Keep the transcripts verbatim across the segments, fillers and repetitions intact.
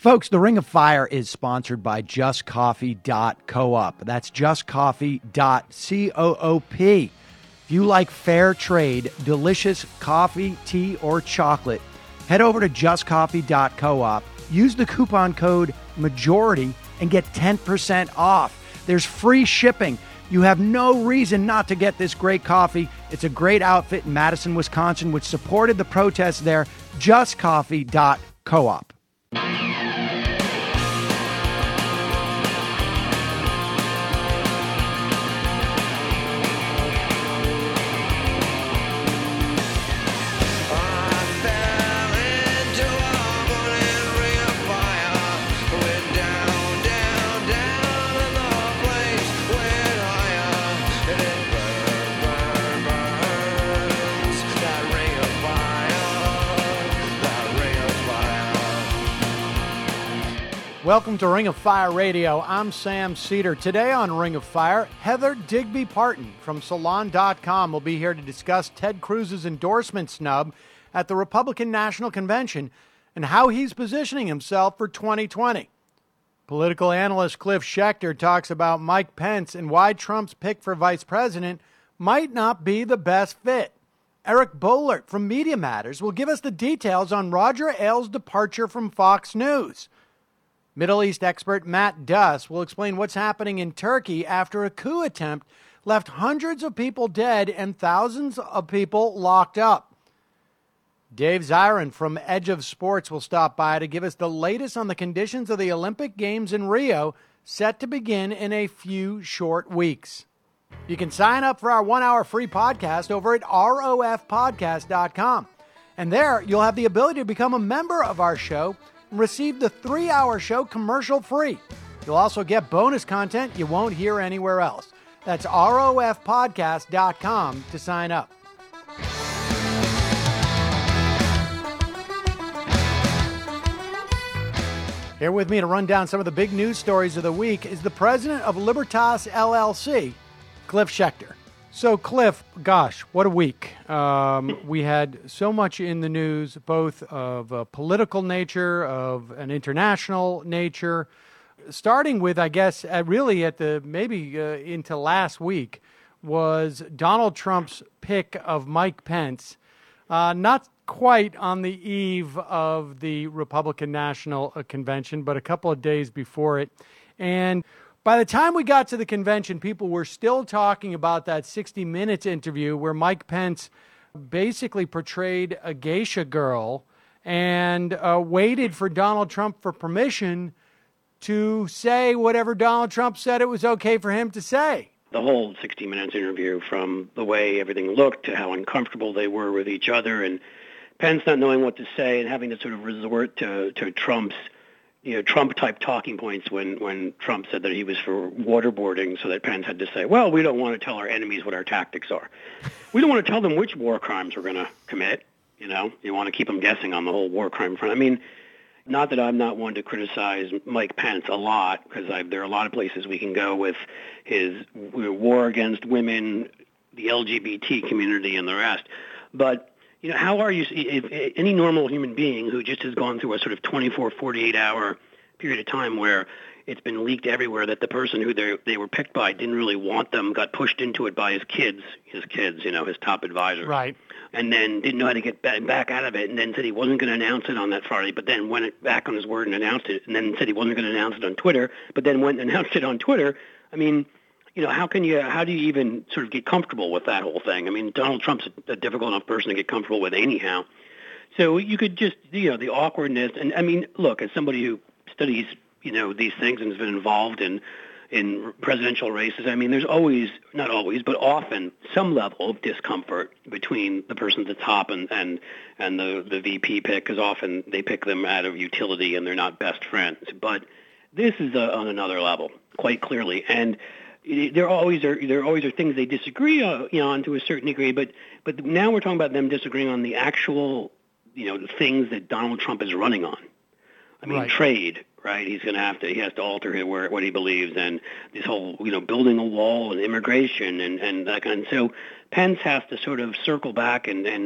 Folks, the Ring of Fire is sponsored by just coffee dot coop. That's just coffee dot coop. If you like fair trade, delicious coffee, tea, or chocolate, head over to just coffee dot coop. Use the coupon code MAJORITY and get ten percent off. There's free shipping. You have no reason not to get this great coffee. It's a great outfit in Madison, Wisconsin, which supported the protests there. just coffee dot coop. Welcome to Ring of Fire Radio. I'm Sam Cedar. Today on Ring of Fire, Heather Digby Parton from Salon dot com will be here to discuss Ted Cruz's endorsement snub at the Republican National Convention and how he's positioning himself for twenty twenty. Political analyst Cliff Schecter talks about Mike Pence and why Trump's pick for vice president might not be the best fit. Eric Boehlert from Media Matters will give us the details on Roger Ailes' departure from Fox News. Middle East expert Matt Duss will explain what's happening in Turkey after a coup attempt left hundreds of people dead and thousands of people locked up. Dave Zirin from Edge of Sports will stop by to give us the latest on the conditions of the Olympic Games in Rio, set to begin in a few short weeks. You can sign up for our one-hour free podcast over at R O F podcast dot com. And there, you'll have the ability to become a member of our show and receive the three-hour show commercial-free. You'll also get bonus content you won't hear anywhere else. That's R O F podcast dot com to sign up. Here with me to run down some of the big news stories of the week is the president of Libertas L L C, Cliff Schecter. So, Cliff, gosh, what a week. Um, we had so much in the news, both of a political nature, of an international nature, starting with, I guess, at really at the maybe uh, into last week, was Donald Trump's pick of Mike Pence, uh, not quite on the eve of the Republican National Convention, but a couple of days before it. And by the time we got to the convention, people were still talking about that sixty minutes interview where Mike Pence basically portrayed a geisha girl and uh, waited for Donald Trump for permission to say whatever Donald Trump said it was okay for him to say. The whole sixty minutes interview, from the way everything looked to how uncomfortable they were with each other, and Pence not knowing what to say and having to sort of resort to, to Trump's you know, Trump-type talking points when, when Trump said that he was for waterboarding, so that Pence had to say, well, we don't want to tell our enemies what our tactics are. We don't want to tell them which war crimes we're going to commit. You know, you want to keep them guessing on the whole war crime front. I mean, not that I'm not one to criticize Mike Pence a lot, because there are a lot of places we can go with his war against women, the L G B T community, and the rest. But you know, how are you, if any normal human being who just has gone through a sort of twenty-four, forty-eight hour period of time where it's been leaked everywhere that the person who they they were picked by didn't really want them, got pushed into it by his kids, his kids, you know, his top advisor. Right. And then didn't know how to get back out of it, and then said he wasn't going to announce it on that Friday, but then went back on his word and announced it, and then said he wasn't going to announce it on Twitter, but then went and announced it on Twitter. I mean, you know, how can you, how do you even sort of get comfortable with that whole thing? I mean, Donald Trump's a, a difficult enough person to get comfortable with anyhow. So you could just, you know, the awkwardness. And I mean, look, as somebody who studies, you know, these things and has been involved in, in presidential races, I mean, there's always, not always, but often some level of discomfort between the person at the top and, and, and the, the V P pick, because often they pick them out of utility and they're not best friends. But this is a, on another level, quite clearly. And there always are there always are things they disagree on, you know, on to a certain degree, but but now we're talking about them disagreeing on the actual, you know, the things that Donald Trump is running on. I mean, right. Trade, right? He's going to have to he has to alter his, where, what he believes, and this whole, you know, building a wall and immigration and and that kind. So Pence has to sort of circle back and and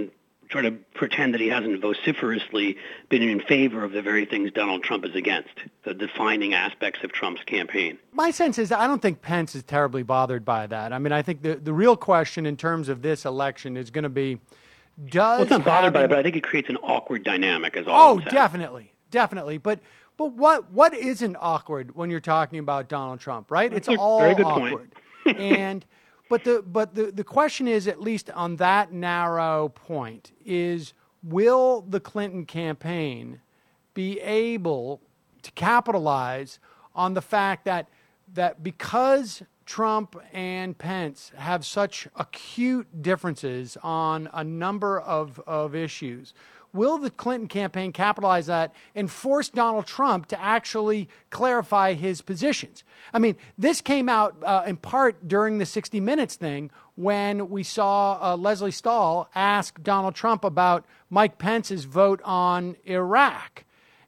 try to pretend that he hasn't vociferously been in favor of the very things Donald Trump is against, the defining aspects of Trump's campaign. My sense is I don't think Pence is terribly bothered by that. I mean, I think the, the real question in terms of this election is going to be, does well, it's not bothered having... by it, but I think it creates an awkward dynamic as all. Oh, definitely, definitely. But but what what isn't awkward when you're talking about Donald Trump, right? That's it's a all very good awkward. Point. and but the but the, the question is, at least on that narrow point, is will the Clinton campaign be able to capitalize on the fact that that because Trump and Pence have such acute differences on a number of, of issues, will the Clinton campaign capitalize that and force Donald Trump to actually clarify his positions? I mean, this came out uh, in part during the sixty minutes thing when we saw uh, Leslie Stahl ask Donald Trump about Mike Pence's vote on Iraq.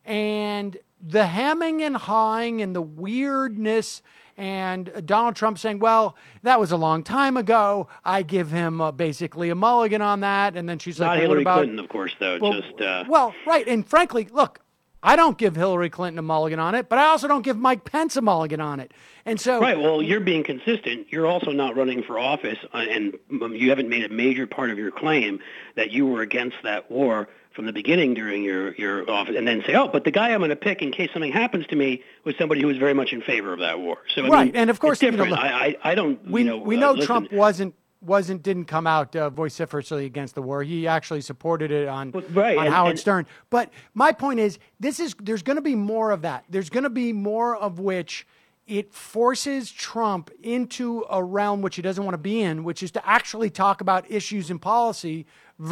And the hemming and hawing and the weirdness, and Donald Trump saying, well, that was a long time ago. I give him uh, basically a mulligan on that. And then she's Not like, well, Hillary what about Clinton, of course, though. Well, just uh... well, right. And frankly, look, I don't give Hillary Clinton a mulligan on it, but I also don't give Mike Pence a mulligan on it. And so, right. Well, you're being consistent. You're also not running for office, uh, and you haven't made a major part of your claim that you were against that war from the beginning during your, your office, and then say, oh, but the guy I'm going to pick in case something happens to me was somebody who was very much in favor of that war. So I right, mean, and of course, it's different. You know, look, I, I, I don't. We you know, we know uh, Trump listen. wasn't wasn't didn't come out uh, vociferously against the war. He actually supported it on well, right, on and, Howard and, Stern. But my point is, this is there's going to be more of that. There's going to be more of which it forces Trump into a realm which he doesn't want to be in, which is to actually talk about issues in policy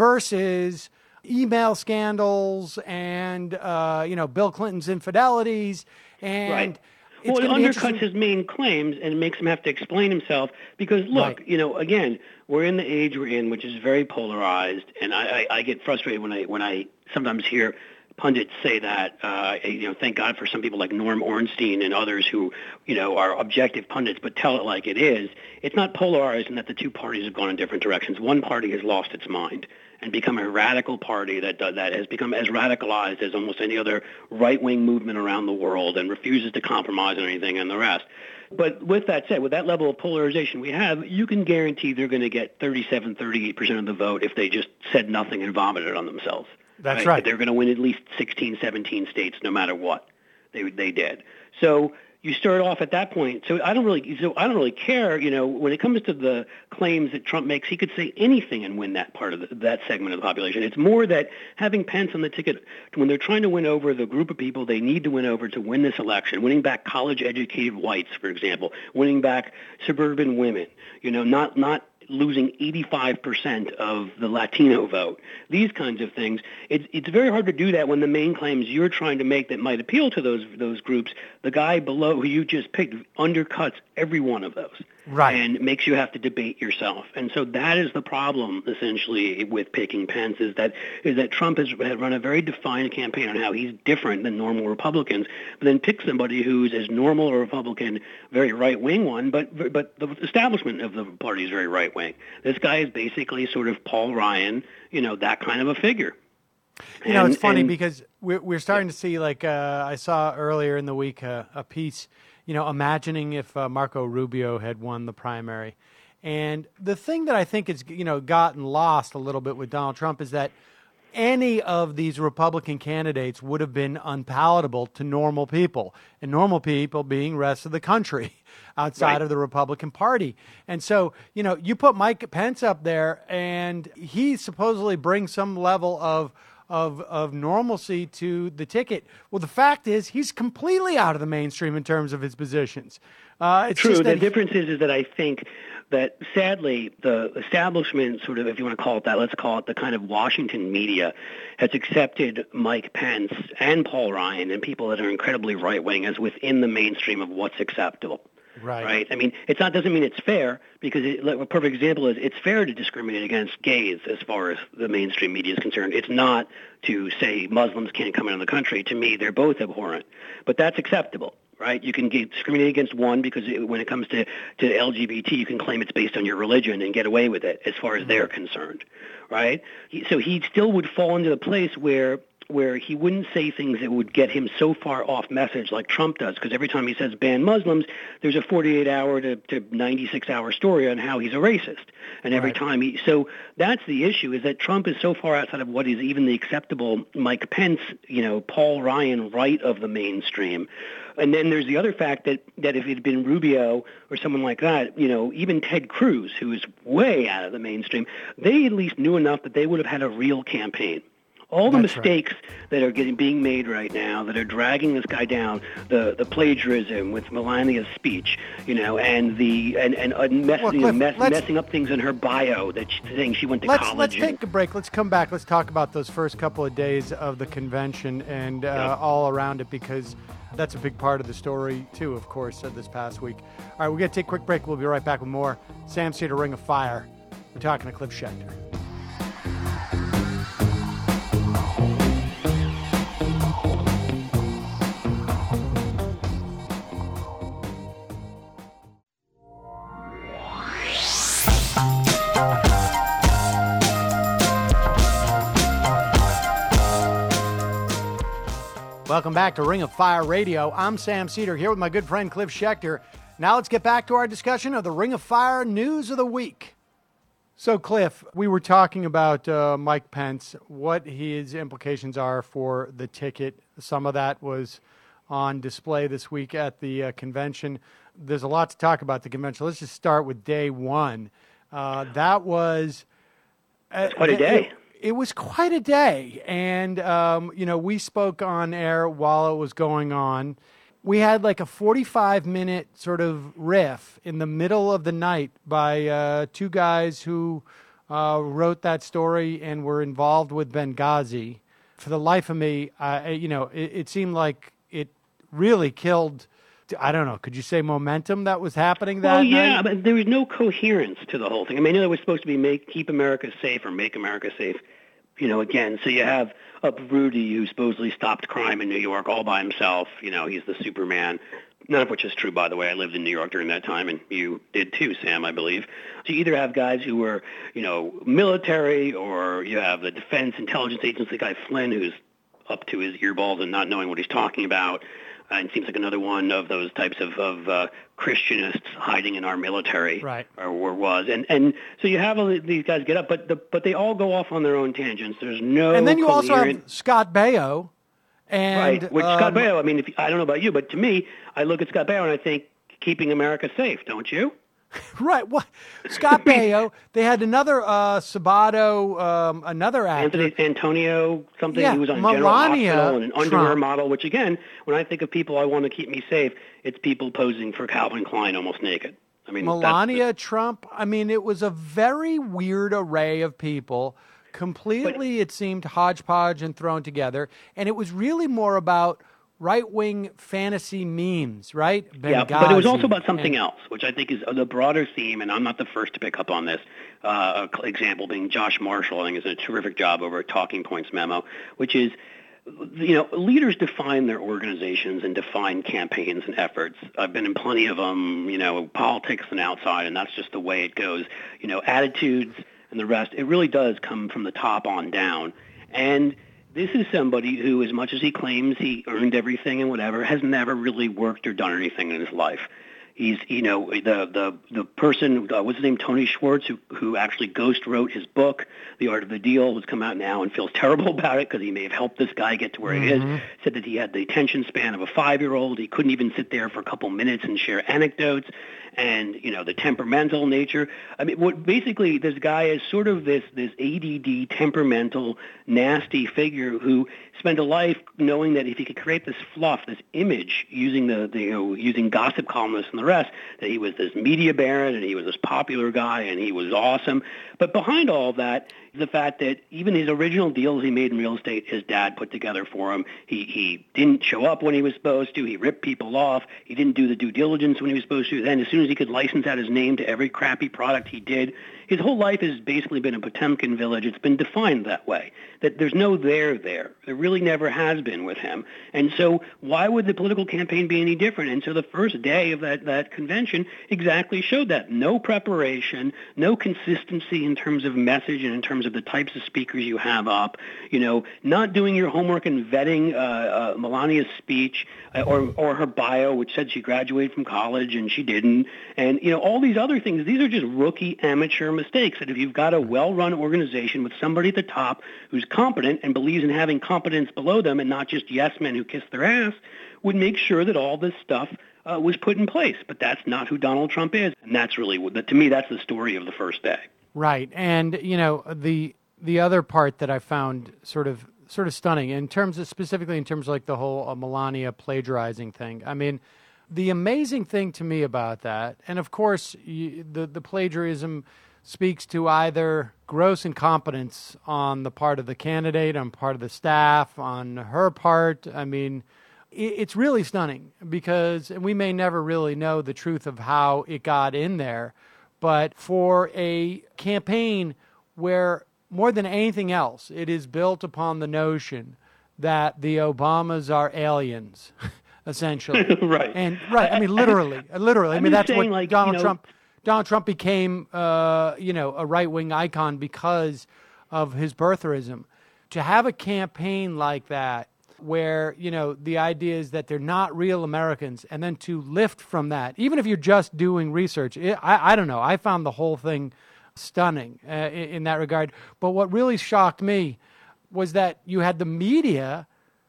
versus email scandals and, uh, you know, Bill Clinton's infidelities. And right. it's well, it undercuts interesting. his main claims and makes him have to explain himself because, look, right. you know, again, we're in the age we're in, which is very polarized. And I, I, I get frustrated when I when I sometimes hear pundits say that, uh, you know, thank God for some people like Norm Ornstein and others who, you know, are objective pundits but tell it like it is. It's not polarized in that the two parties have gone in different directions. One party has lost its mind and become a radical party that that has become as radicalized as almost any other right-wing movement around the world and refuses to compromise on anything and the rest. But with that said, with that level of polarization we have, you can guarantee they're going to get thirty-seven, thirty-eight percent of the vote if they just said nothing and vomited on themselves. That's right. right. But they're going to win at least sixteen, seventeen states no matter what they they did. So you start off at that point. So I don't really, so I don't really care. You know, when it comes to the claims that Trump makes, he could say anything and win that part of the, that segment of the population. It's more that having Pence on the ticket when they're trying to win over the group of people they need to win over to win this election, winning back college-educated whites, for example, winning back suburban women. You know, not not. losing eighty-five percent of the Latino vote, these kinds of things. It's it's very hard to do that when the main claims you're trying to make that might appeal to those those groups, the guy below who you just picked undercuts every one of those. Right. And makes you have to debate yourself. And so that is the problem, essentially, with picking Pence, is that is that Trump has run a very defined campaign on how he's different than normal Republicans, but then pick somebody who's as normal a Republican, very right-wing one, but but the establishment of the party is very right-wing. This guy is basically sort of Paul Ryan, you know, that kind of a figure. You know, and, it's funny and, because we're, we're starting yeah. to see, like, uh, I saw earlier in the week uh, a piece, you know, imagining if uh, Marco Rubio had won the primary. And the thing that I think has, you know, gotten lost a little bit with Donald Trump is that any of these Republican candidates would have been unpalatable to normal people, and normal people being rest of the country outside right. of the Republican Party. And so, you know, you put Mike Pence up there and he supposedly brings some level of Of, of normalcy to the ticket. Well, the fact is he's completely out of the mainstream in terms of his positions. Uh, it's True. Just the he, difference is, is that I think that sadly the establishment, sort of, if you want to call it that, let's call it the kind of Washington media, has accepted Mike Pence and Paul Ryan and people that are incredibly right-wing as within the mainstream of what's acceptable. Right. Right. I mean, it's not doesn't mean it's fair because it, like, a perfect example is it's fair to discriminate against gays as far as the mainstream media is concerned. It's not to say Muslims can't come into the country. To me, they're both abhorrent, but that's acceptable. right? You can get, discriminate against one because it, when it comes to, to L G B T, you can claim it's based on your religion and get away with it as far as they're concerned, right? He, so he still would fall into the place where where he wouldn't say things that would get him so far off message like Trump does, because every time he says ban Muslims, there's a forty-eight hour to, to ninety-six hour story on how he's a racist. And every right. time he, so that's the issue, is that Trump is so far outside of what is even the acceptable Mike Pence, you know, Paul Ryan right of the mainstream. And then there's the other fact that, that if it had been Rubio or someone like that, you know, even Ted Cruz, who is way out of the mainstream, they at least knew enough that they would have had a real campaign. All the That's mistakes right. that are getting being made right now, that are dragging this guy down, the the plagiarism with Melania's speech, you know, and the and and uh, mess, well, Cliff, you know, mess, messing up things in her bio, that she, saying she went to let's, college. Let's and, take a break. Let's come back. Let's talk about those first couple of days of the convention and uh, yep. all around it, because that's a big part of the story too, of course, of this past week. All right, we're gonna take a quick break. We'll be right back with more Sam Seder, Ring of Fire. We're talking to Cliff Schecter. Welcome back to Ring of Fire Radio. I'm Sam Seder here with my good friend Cliff Schecter. Now let's get back to our discussion of the Ring of Fire news of the week. So, Cliff, we were talking about uh, Mike Pence, what his implications are for the ticket. Some of that was on display this week at the uh, convention. There's a lot to talk about the convention. Let's just start with day one. Uh, that was... Uh, quite a day. It, It was quite a day, and, um, you know, we spoke on air while it was going on. We had like a forty-five minute sort of riff in the middle of the night by uh, two guys who uh, wrote that story and were involved with Benghazi. For the life of me, uh, you know, it, it seemed like it really killed, I don't know, could you say momentum that was happening that well, yeah, night? But there was no coherence to the whole thing. I mean, I know it was supposed to be make keep America safe or make America safe, you know, again. So you have up Rudy, who supposedly stopped crime in New York all by himself. You know, he's the Superman, none of which is true, by the way. I lived in New York during that time, and you did too, Sam, I believe. So you either have guys who were, you know, military, or you have the Defense Intelligence Agency guy Flynn, who's up to his earballs and not knowing what he's talking about. Uh, and seems like another one of those types of, of uh, Christianists hiding in our military, right. or, or was. And and so you have all these guys get up, but the, but they all go off on their own tangents. There's no And then you coherent... also have Scott Baio. And, right, which um, Scott Baio, I mean, if, I don't know about you, but to me, I look at Scott Baio and I think keeping America safe, don't you? Right. What? Scott Baio. They had another uh, Sabato, um, another actor. Anthony Antonio, something. Yeah, He was on Melania General Hospital and an underwear Trump. model, which, again, when I think of people I want to keep me safe, it's people posing for Calvin Klein almost naked. I mean, Melania that's, Trump. I mean, it was a very weird array of people. Completely, but, it seemed hodgepodge and thrown together. And it was really more about right-wing fantasy memes, right? Benghazi, yeah, but it was also about something and, else, which I think is the broader theme, and I'm not the first to pick up on this. Uh, an example being Josh Marshall, I think, is a terrific job over at Talking Points Memo, which is, you know, leaders define their organizations and define campaigns and efforts. I've been in plenty of them, you know, politics and outside, and that's just the way it goes. You know, attitudes and the rest, it really does come from the top on down. And this is somebody who, as much as he claims he earned everything and whatever, has never really worked or done anything in his life. He's, you know, the the the person, uh, what's his name, Tony Schwartz, who who actually ghost wrote his book, The Art of the Deal, who's come out now and feels terrible about it because he may have helped this guy get to where mm-hmm. he is. Said that he had the attention span of a five-year-old. He couldn't even sit there for a couple minutes and share anecdotes. And, you know, the temperamental nature. I mean, what basically this guy is sort of this this A D D, temperamental, nasty figure who spent a life knowing that if he could create this fluff, this image, using the, the you know, using gossip columnists and the rest, that he was this media baron and he was this popular guy and he was awesome. But behind all of that, the fact that even his original deals he made in real estate, his dad put together for him. He he didn't show up when he was supposed to. He ripped people off. He didn't do the due diligence when he was supposed to. Then as soon as he could license out his name to every crappy product he did, his whole life has basically been a Potemkin village. It's been defined that way, that there's no there there. There really never has been with him. And so why would the political campaign be any different? And so the first day of that, that convention exactly showed that. No preparation, no consistency in terms of message and in terms of the types of speakers you have up, you know, not doing your homework and vetting uh, uh, Melania's speech uh, or, or her bio, which said she graduated from college and she didn't. And, you know, all these other things, these are just rookie amateur mistakes that if you've got a well-run organization with somebody at the top who's competent and believes in having competence below them and not just yes men who kiss their ass, would make sure that all this stuff uh, was put in place. But that's not who Donald Trump is. And that's really, to me, that's the story of the first day. Right. And, you know, the the other part that I found sort of sort of stunning in terms of specifically in terms of like the whole uh, Melania plagiarizing thing. I mean, the amazing thing to me about that, and of course, you, the, the plagiarism speaks to either gross incompetence on the part of the candidate, on part of the staff, on her part. I mean, it, it's really stunning because we may never really know the truth of how it got in there. But for a campaign where more than anything else, it is built upon the notion that the Obamas are aliens, essentially. Right. And right. I mean, literally, literally. I I'm mean, that's what like, Donald you know, Trump. Donald Trump became, uh, you know, a right-wing icon because of his birtherism. To have a campaign like that, where, you know, the idea is that they're not real Americans, and then to lift from that, even if you're just doing research, it, I, I don't know, I found the whole thing stunning uh, in, in that regard. But what really shocked me was that you had the media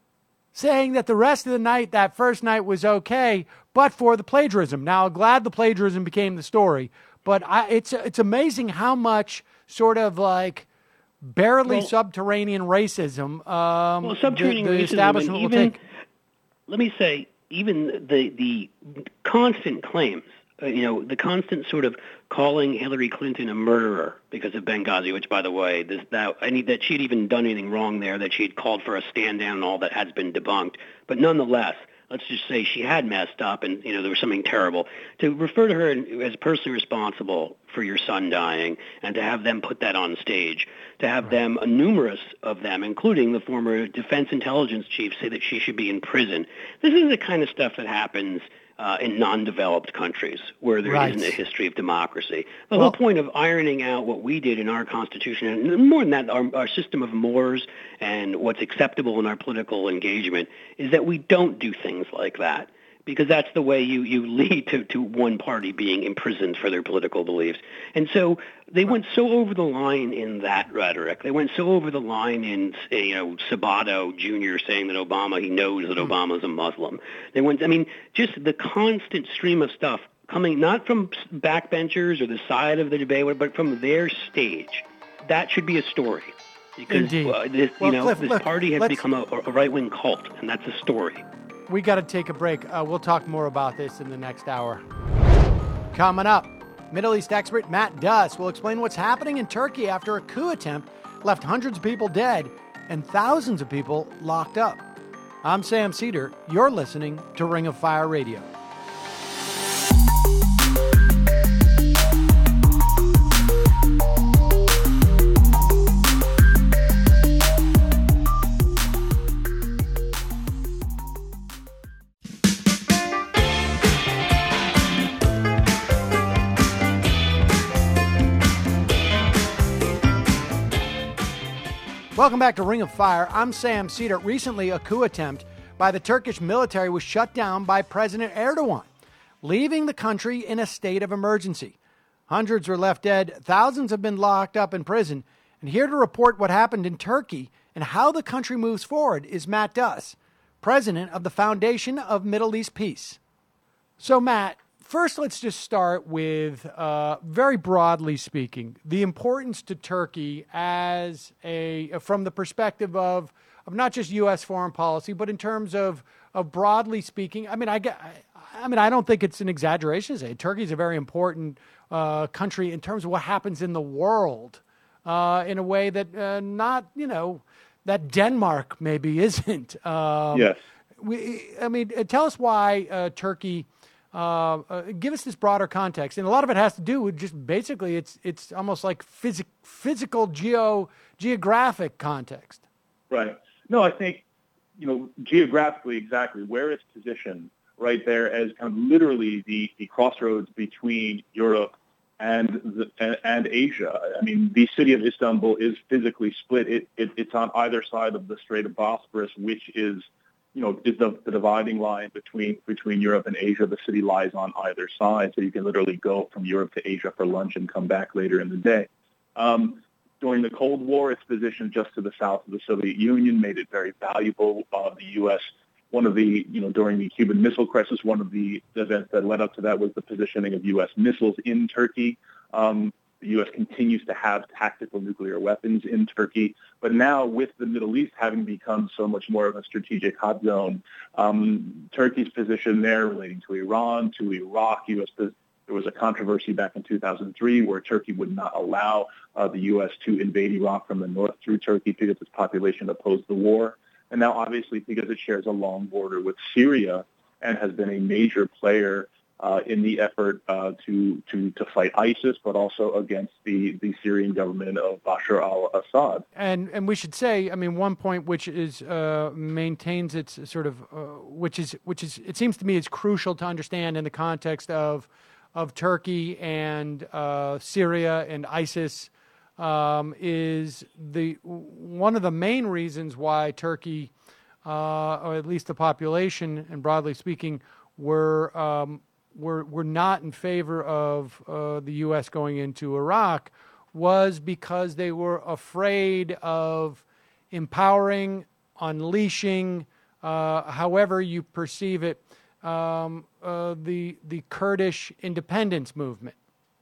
saying that the rest of the night, that first night, was okay, but for the plagiarism. Now, I'm glad the plagiarism became the story, but I, it's it's amazing how much sort of like barely well, subterranean racism um, well, subterranean the, the racism, establishment and will even, take. Let me say, even the the constant claims, uh, you know, the constant sort of calling Hillary Clinton a murderer because of Benghazi, which, by the way, this, that, I need, that she had even done anything wrong there, that she had called for a stand down and all that has been debunked. But nonetheless, let's just say she had messed up and, you know, there was something terrible. To refer to her as personally responsible for your son dying and to have them put that on stage, to have right. them, uh, numerous of them, including the former defense intelligence chief, say that she should be in prison. This is the kind of stuff that happens uh, in non-developed countries where there right. isn't a history of democracy. The well, whole point of ironing out what we did in our Constitution, and more than that, our, our system of mores and what's acceptable in our political engagement, is that we don't do things like that. Because that's the way you, you lead to, to one party being imprisoned for their political beliefs. And so they went so over the line in that rhetoric. They went so over the line in, you know, Sabato Junior saying that Obama, he knows that Obama's a Muslim. They went, I mean, just the constant stream of stuff coming not from backbenchers or the side of the debate, but from their stage. That should be a story. Because uh, this, well, you know, Cliff, this look, party has become a, a right-wing cult, and that's a story. We got to take a break. Uh, we'll talk more about this in the next hour. Coming up, Middle East expert Matt Duss will explain what's happening in Turkey after a coup attempt left hundreds of people dead and thousands of people locked up. I'm Sam Cedar. You're listening to Ring of Fire Radio. Welcome back to Ring of Fire. I'm Sam Cedar. Recently, a coup attempt by the Turkish military was shut down by President Erdogan, leaving the country in a state of emergency. Hundreds were left dead. Thousands have been locked up in prison. And here to report what happened in Turkey and how the country moves forward is Matt Duss, president of the Foundation of Middle East Peace. So, Matt, first, let's just start with, uh, very broadly speaking, the importance to Turkey as a, from the perspective of, of not just U S foreign policy, but in terms of, of broadly speaking. I mean, I, I mean, I don't think it's an exaggeration to say Turkey's a very important uh, country in terms of what happens in the world uh, in a way that uh, not, you know, that Denmark maybe isn't. Um, yes. We, I mean, uh, tell us why uh, Turkey. Uh, uh, give us this broader context, and a lot of it has to do with just basically it's it's almost like phys- physical geo geographic context. Right. No, I think you know geographically exactly where it's positioned, right there as kind of literally the, the crossroads between Europe and the, and, and Asia. I mean, the city of Istanbul is physically split. It, it it's on either side of the Strait of Bosporus, which is you know, is the, the dividing line between between Europe and Asia. The city lies on either side, so you can literally go from Europe to Asia for lunch and come back later in the day. Um, during the Cold War, its position just to the south of the Soviet Union made it very valuable. Uh, the U S, one of the, you know, during the Cuban Missile Crisis, one of the events that led up to that was the positioning of U S missiles in Turkey. Um, The U S continues to have tactical nuclear weapons in Turkey. But now with the Middle East having become so much more of a strategic hot zone, um, Turkey's position there relating to Iran, to Iraq, U S there was a controversy back in two thousand three where Turkey would not allow uh, the U S to invade Iraq from the north through Turkey because its population opposed the war. And now obviously because it shares a long border with Syria and has been a major player Uh, in the effort uh, to, to to fight ISIS, but also against the, the Syrian government of Bashar al-Assad. And and we should say, I mean, one point which is uh, maintains its sort of, uh, which is which is it seems to me is crucial to understand in the context of of Turkey and uh, Syria and ISIS, um, is the one of the main reasons why Turkey, uh, or at least the population and broadly speaking, were um, were were not in favor of uh, the U S going into Iraq was because they were afraid of empowering, unleashing, uh, however you perceive it, um, uh, the the Kurdish independence movement.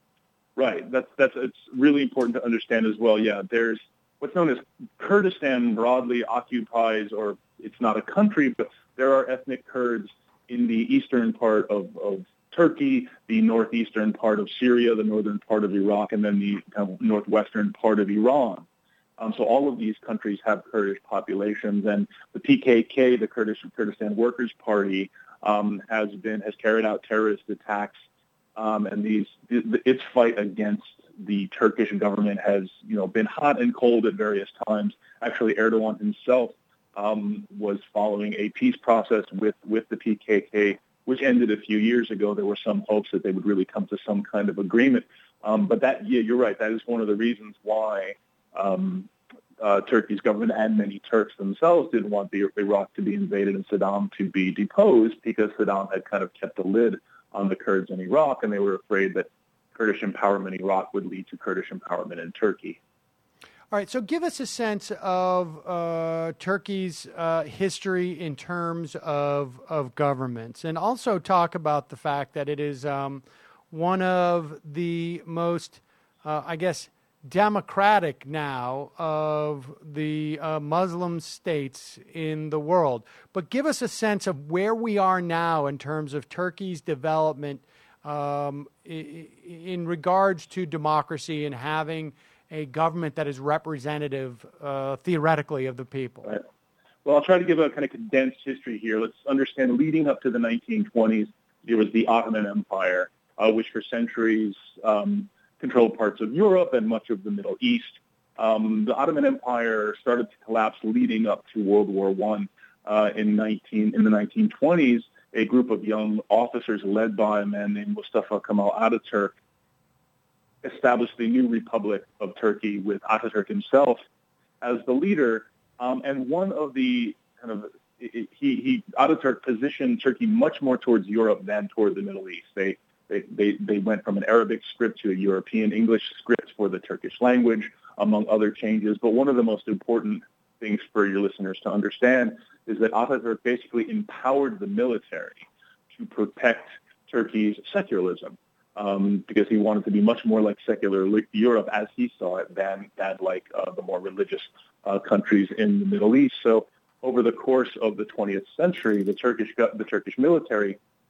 Right. That's that's it's really important to understand as well. Yeah, there's what's known as Kurdistan broadly occupies, or it's not a country, but there are ethnic Kurds in the eastern part of, of Turkey, the northeastern part of Syria, the northern part of Iraq, and then the kind of northwestern part of Iran. Um, so all of these countries have Kurdish populations, and the P K K, the Kurdish Kurdistan Workers' Party, um, has been has carried out terrorist attacks, um, and these the, its fight against the Turkish government has you know been hot and cold at various times. Actually, Erdogan himself um, was following a peace process with with the P K K, which ended a few years ago. There were some hopes that they would really come to some kind of agreement. Um, but that, yeah, you're right. That is one of the reasons why um, uh, Turkey's government and many Turks themselves didn't want the, Iraq to be invaded and Saddam to be deposed, because Saddam had kind of kept a lid on the Kurds in Iraq, and they were afraid that Kurdish empowerment in Iraq would lead to Kurdish empowerment in Turkey. All right, so give us a sense of uh, Turkey's uh, history in terms of of governments, and also talk about the fact that it is um, one of the most, uh, I guess, democratic now of the uh, Muslim states in the world. But give us a sense of where we are now in terms of Turkey's development um, in regards to democracy and having a government that is representative, uh, theoretically, of the people. Right. Well, I'll try to give a kind of condensed history here. Let's understand, leading up to the nineteen twenties, there was the Ottoman Empire, uh, which for centuries um, controlled parts of Europe and much of the Middle East. Um, the Ottoman Empire started to collapse leading up to World War One. Uh, in nineteen in the nineteen twenties, a group of young officers led by a man named Mustafa Kemal Ataturk established the new Republic of Turkey with Ataturk himself as the leader. Um, and one of the kind of he, he Ataturk positioned Turkey much more towards Europe than toward the Middle East. They they they, they went from an Arabic script to a European English script for the Turkish language, among other changes. But one of the most important things for your listeners to understand is that Ataturk basically empowered the military to protect Turkey's secularism. Um, because he wanted to be much more like secular Europe as he saw it than, than like uh, the more religious uh, countries in the Middle East. So over the course of the twentieth century, the Turkish the Turkish military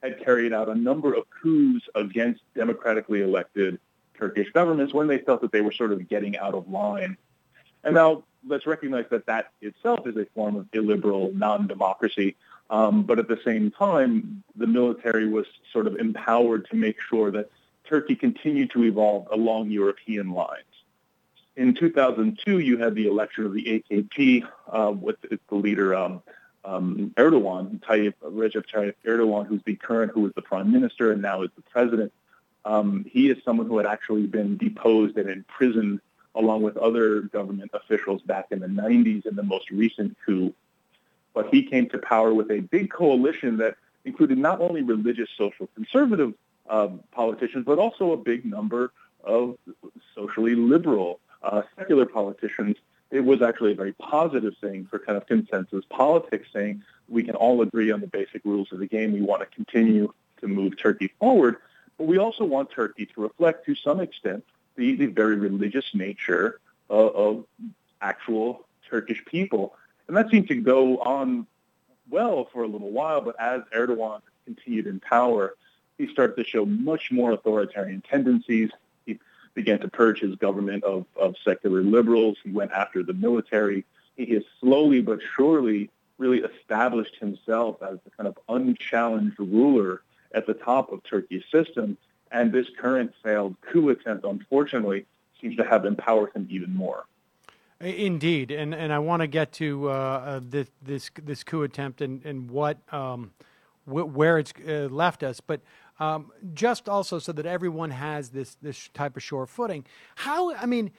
had carried out a number of coups against democratically elected Turkish governments when they felt that they were sort of getting out of line. And now let's recognize that that itself is a form of illiberal non-democracy. Um, but at the same time, the military was sort of empowered to make sure that Turkey continued to evolve along European lines. In two thousand two, you had the election of the A K P uh, with the leader um, um, Erdogan, Tayyip, Recep Tayyip Erdogan, who's the current, who is the prime minister and now is the president. Um, he is someone who had actually been deposed and imprisoned along with other government officials back in the nineties in the most recent coup. But he came to power with a big coalition that included not only religious social conservative um, politicians, but also a big number of socially liberal uh, secular politicians. It was actually a very positive thing for kind of consensus politics, saying we can all agree on the basic rules of the game. We want to continue to move Turkey forward, but we also want Turkey to reflect to some extent the, the very religious nature of, of actual Turkish people. And that seemed to go on well for a little while, but as Erdogan continued in power, he started to show much more authoritarian tendencies. He began to purge his government of, of secular liberals. He went after the military. He has slowly but surely really established himself as the kind of unchallenged ruler at the top of Turkey's system. And this current failed coup attempt, unfortunately, seems to have empowered him even more. Indeed, and and I want to get to uh, this this this coup attempt and and what um, wh- where it's uh, left us, but um, just also so that everyone has this this type of sure footing. How I mean,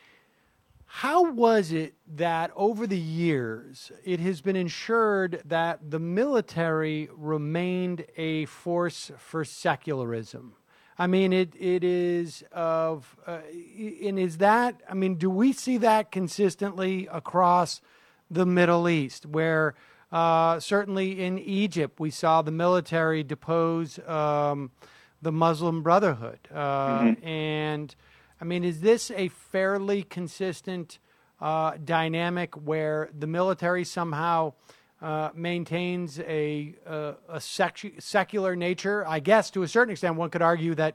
how was it that over the years it has been ensured that the military remained a force for secularism? I mean, it it is of, uh, and is that, I mean, do we see that consistently across the Middle East, where uh, certainly in Egypt we saw the military depose um, the Muslim Brotherhood? Uh, mm-hmm. And, I mean, is this a fairly consistent uh, dynamic where the military somehow Uh, maintains a uh, a sec- secular nature? I guess to a certain extent, one could argue that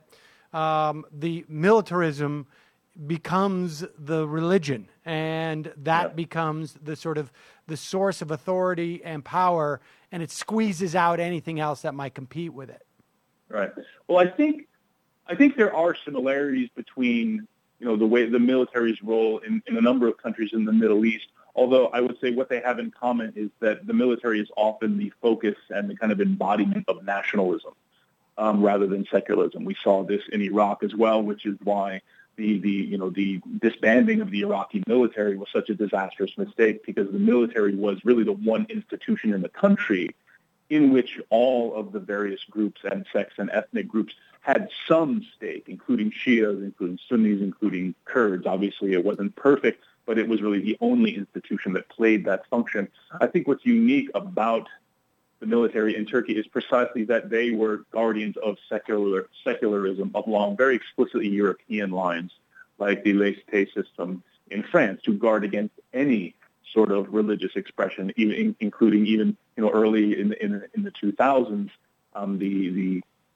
um, the militarism becomes the religion, and that yeah. becomes the sort of the source of authority and power, and it squeezes out anything else that might compete with it. Right. Well, I think I think there are similarities between you know the way the military's role in, in a number of countries in the Middle East. Although I would say what they have in common is that the military is often the focus and the kind of embodiment of nationalism um, rather than secularism. We saw this in Iraq as well, which is why the, the you know the disbanding of the Iraqi military was such a disastrous mistake, because the military was really the one institution in the country in which all of the various groups and sects and ethnic groups had some stake, including Shias, including Sunnis, including Kurds. Obviously, it wasn't perfect, but it was really the only institution that played that function. I think what's unique about the military in Turkey is precisely that they were guardians of secular secularism along very explicitly European lines, like the laïcité system in France, to guard against any sort of religious expression, even including even you know early in in, in the two thousands, um, the the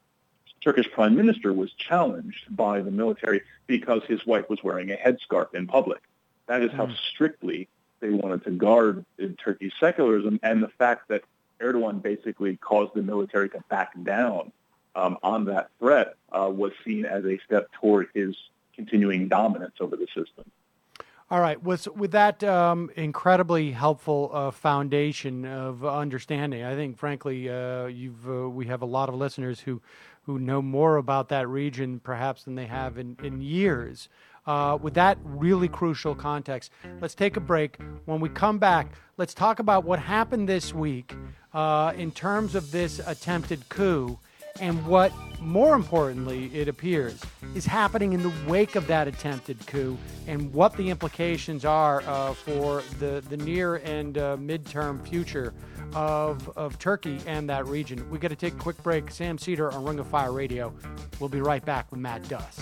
Turkish prime minister was challenged by the military because his wife was wearing a headscarf in public. That is how strictly they wanted to guard in Turkey's secularism, and the fact that Erdogan basically caused the military to back down um, on that threat uh, was seen as a step toward his continuing dominance over the system. All right. With, with that um, incredibly helpful uh, foundation of understanding, I think, frankly, uh, you've uh, we have a lot of listeners who, who know more about that region perhaps than they have in, in years. Uh, with that really crucial context, let's take a break. When we come back, let's talk about what happened this week uh, in terms of this attempted coup, and what, more importantly, it appears, is happening in the wake of that attempted coup, and what the implications are uh, for the, the near and uh, midterm future of, of Turkey and that region. We've got to take a quick break. Sam Seder on Ring of Fire Radio. We'll be right back with Matt Duss.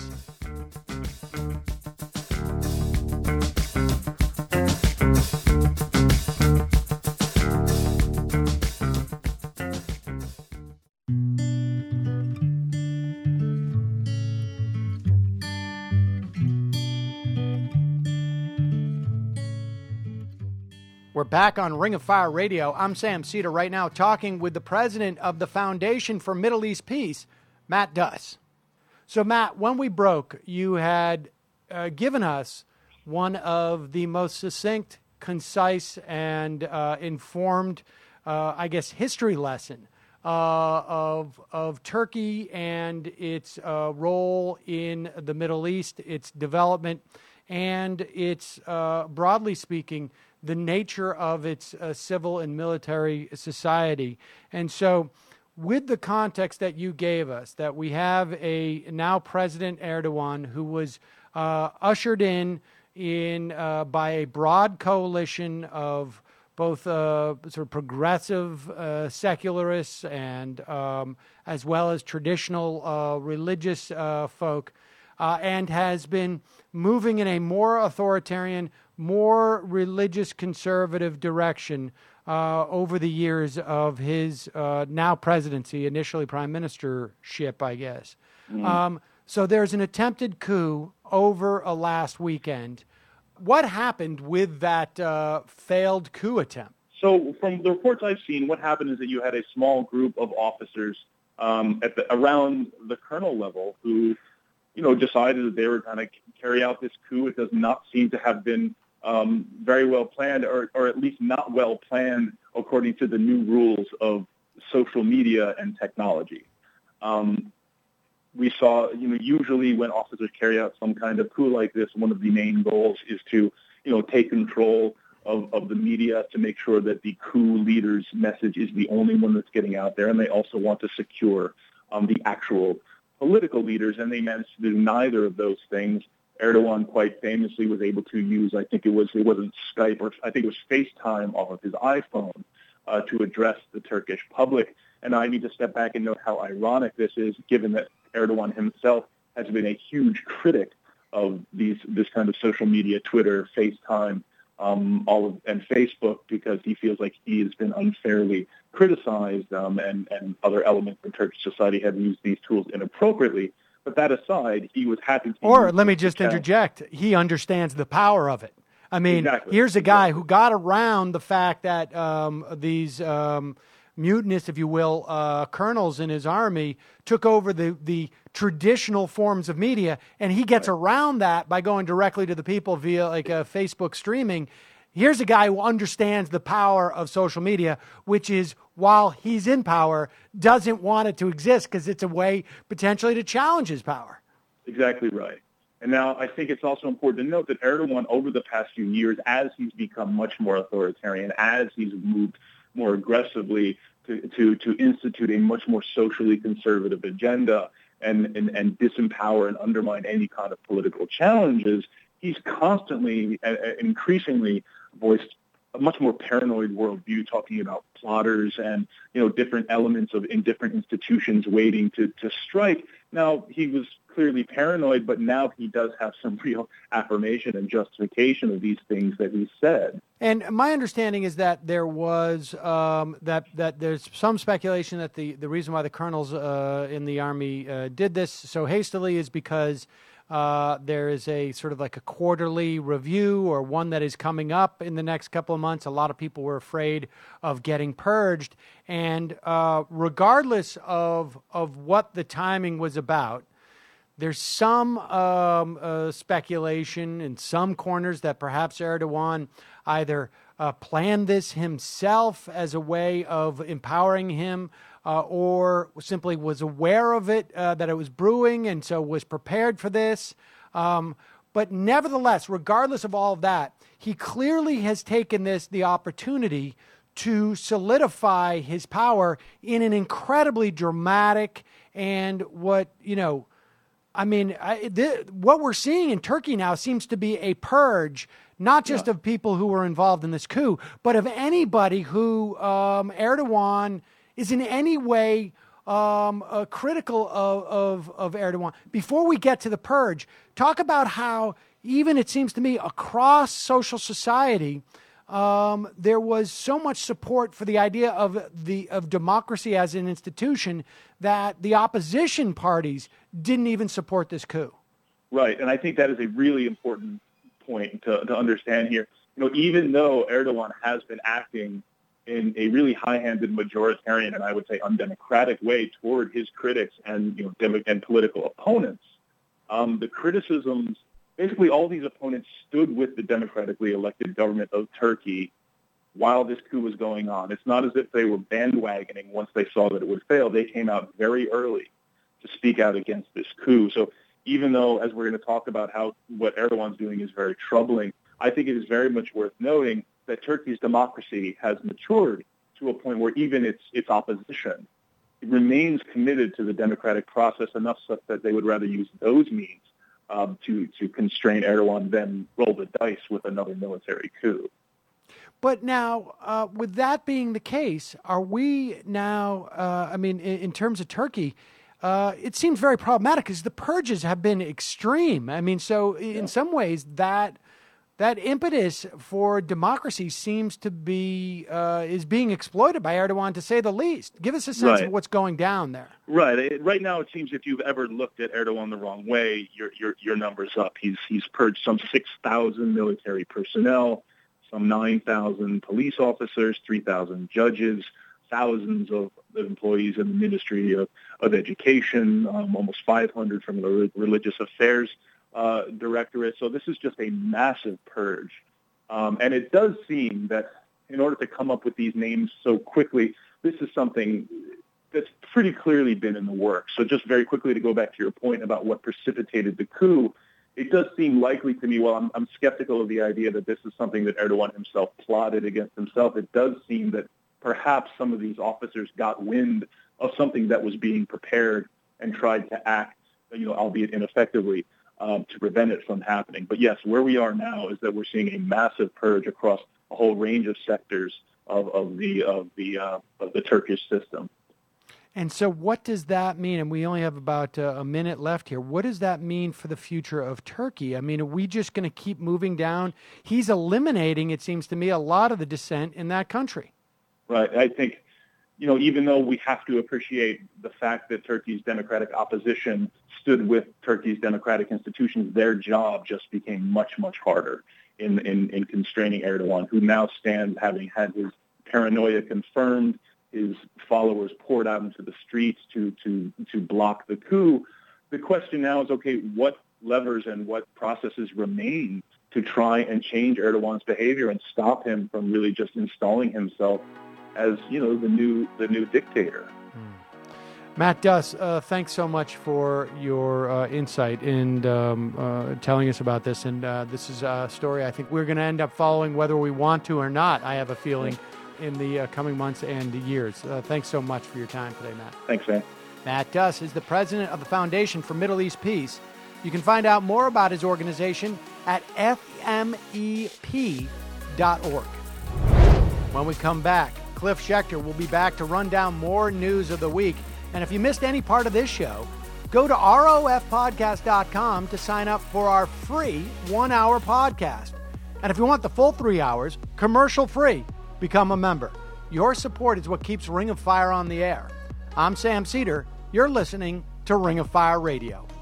We're back on Ring of Fire Radio. I'm Sam Seder right now talking with the president of the Foundation for Middle East Peace, Matt Duss. So, Matt, when we broke, you had uh, given us one of the most succinct, concise, and uh, informed, uh, I guess, history lesson uh, of of Turkey and its uh, role in the Middle East, its development, and its, uh, broadly speaking, the nature of its uh, civil and military society. And so with the context that you gave us, that we have a now President Erdogan who was uh, ushered in, in uh, by a broad coalition of both uh, sort of progressive uh, secularists and um, as well as traditional uh, religious uh, folk, uh, and has been moving in a more authoritarian, more religious conservative direction uh, over the years of his uh, now presidency, initially prime ministership, I guess. Mm-hmm. Um, so there's an attempted coup over a last weekend. What happened with that uh, failed coup attempt? So from the reports I've seen, what happened is that you had a small group of officers um, at the, around the colonel level who, you know, decided that they were going to carry out this coup. It does not seem to have been um, very well planned, or, or at least not well planned according to the new rules of social media and technology. Um, we saw, you know, usually when officers carry out some kind of coup like this, one of the main goals is to, you know, take control of, of the media to make sure that the coup leader's message is the only one that's getting out there. And they also want to secure um, the actual political leaders, and they managed to do neither of those things. Erdogan quite famously was able to use, I think it was, it wasn't Skype, or I think it was FaceTime off of his iPhone uh, to address the Turkish public. And I need to step back and note how ironic this is, given that Erdogan himself has been a huge critic of these this kind of social media, Twitter, FaceTime, um, all of, and Facebook, because he feels like he has been unfairly criticized, um, and, and other elements of Turkish society have used these tools inappropriately. But that aside, he was happy to... Or let me just interject, he understands the power of it. I mean, exactly. Here's a guy exactly. who got around the fact that um, these um, mutinous, if you will, uh, colonels in his army took over the, the traditional forms of media, and he gets right. around that by going directly to the people via like a Facebook streaming. Here's a guy who understands the power of social media, which is, while he's in power, doesn't want it to exist because it's a way potentially to challenge his power. Exactly right. And now I think it's also important to note that Erdogan, over the past few years, as he's become much more authoritarian, as he's moved more aggressively to, to, to institute a much more socially conservative agenda and, and, and disempower and undermine any kind of political challenges, he's constantly and increasingly voiced a much more paranoid worldview, talking about plotters and, you know, different elements of in different institutions waiting to, to strike. Now, he was clearly paranoid, but now he does have some real affirmation and justification of these things that he said. And my understanding is that there was um, that that there's some speculation that the, the reason why the colonels uh, in the army uh, did this so hastily is because Uh, there is a sort of like a quarterly review, or one that is coming up in the next couple of months. A lot of people were afraid of getting purged. And uh, regardless of of what the timing was about, there's some um, uh, speculation in some corners that perhaps Erdogan either uh, planned this himself as a way of empowering him, Uh, or simply was aware of it, uh, that it was brewing, and so was prepared for this. Um, but nevertheless, regardless of all of that, he clearly has taken this, the opportunity to solidify his power in an incredibly dramatic and what, you know, I mean, I, th- what we're seeing in Turkey now seems to be a purge, not just yeah. of people who were involved in this coup, but of anybody who um, Erdogan is in any way um, uh, critical of, of, of Erdogan. Before we get to the purge, talk about how even it seems to me across social society, um, there was so much support for the idea of the of democracy as an institution that the opposition parties didn't even support this coup. Right, and I think that is a really important point to, to understand here. you know, even though Erdogan has been acting in a really high-handed, majoritarian, and I would say undemocratic way toward his critics and, you know, dem- and political opponents, um, the criticisms, basically all these opponents stood with the democratically elected government of Turkey while this coup was going on. It's not as if they were bandwagoning once they saw that it would fail. They came out very early to speak out against this coup. So even though, as we're going to talk about how what Erdogan's doing is very troubling, I think it is very much worth noting that Turkey's democracy has matured to a point where even its its opposition it remains committed to the democratic process enough such that they would rather use those means um, to, to constrain Erdogan than roll the dice with another military coup. But now, uh, with that being the case, are we now, uh, I mean, in, in terms of Turkey, uh, it seems very problematic because the purges have been extreme. I mean, so in yeah. some ways that that impetus for democracy seems to be, uh, is being exploited by Erdogan, to say the least. Give us a sense right. of what's going down there. Right. Right now, it seems if you've ever looked at Erdogan the wrong way, your your, your number's up. He's, he's purged some six thousand military personnel, some nine thousand police officers, three thousand judges, thousands of employees in the Ministry of, of Education, um, almost five hundred from the Religious Affairs uh, Directorate. So this is just a massive purge. Um, and it does seem that in order to come up with these names so quickly, this is something that's pretty clearly been in the works. So just very quickly to go back to your point about what precipitated the coup, it does seem likely to me, well, I'm, I'm skeptical of the idea that this is something that Erdogan himself plotted against himself. It does seem that perhaps some of these officers got wind of something that was being prepared and tried to act, you know, albeit ineffectively, um, to prevent it from happening. But yes, where we are now is that we're seeing a massive purge across a whole range of sectors of, of the of the uh, of the Turkish system. And so what does that mean? And we only have about uh, a minute left here. What does that mean for the future of Turkey? I mean, are we just going to keep moving down? He's eliminating, it seems to me, a lot of the dissent in that country. Right. I think, you know, even though we have to appreciate the fact that Turkey's democratic opposition stood with Turkey's democratic institutions, their job just became much, much harder in, in, in constraining Erdogan, who now stands having had his paranoia confirmed, his followers poured out into the streets to, to, to block the coup. The question now is, okay, what levers and what processes remain to try and change Erdogan's behavior and stop him from really just installing himself as, you know, the new the new dictator. Mm. Matt Duss, uh, thanks so much for your uh, insight and um, uh, telling us about this. And uh, this is a story I think we're going to end up following whether we want to or not, I have a feeling, in the uh, coming months and years. Uh, thanks so much for your time today, Matt. Thanks, man. Matt Duss is the president of the Foundation for Middle East Peace. You can find out more about his organization at F M E P dot org. When we come back, Cliff Schechter will be back to run down more news of the week. And if you missed any part of this show, go to R O F podcast dot com to sign up for our free one-hour podcast. And if you want the full three hours, commercial-free, become a member. Your support is what keeps Ring of Fire on the air. I'm Sam Seder. You're listening to Ring of Fire Radio.